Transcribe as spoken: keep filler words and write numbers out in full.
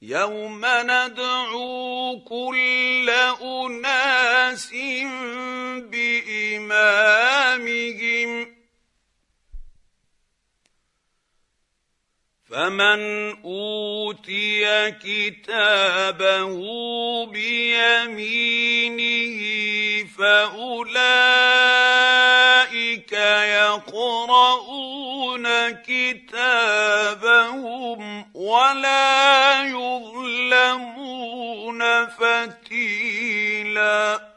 يوم ندعو كل أناس بإمامهم فمن أوتي كتابه بيمينه فأولئك يقرؤون كتابهم ولا يظلمون فتيلاً.